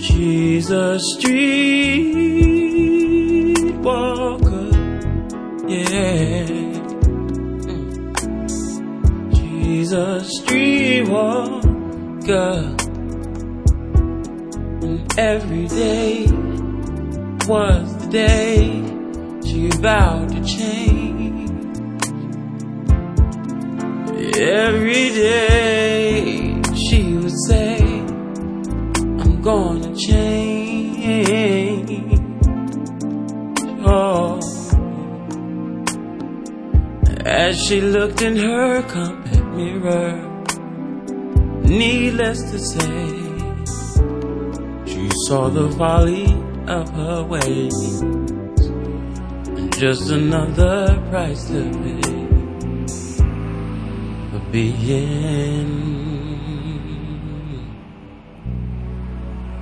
She's a street walker, yeah. She's a street walker, and every day was the day she vowed to change. Every day she would say, I'm gonna change. Oh, as she looked in her compact mirror, needless to say, she saw the folly of her ways, and just another price to pay for being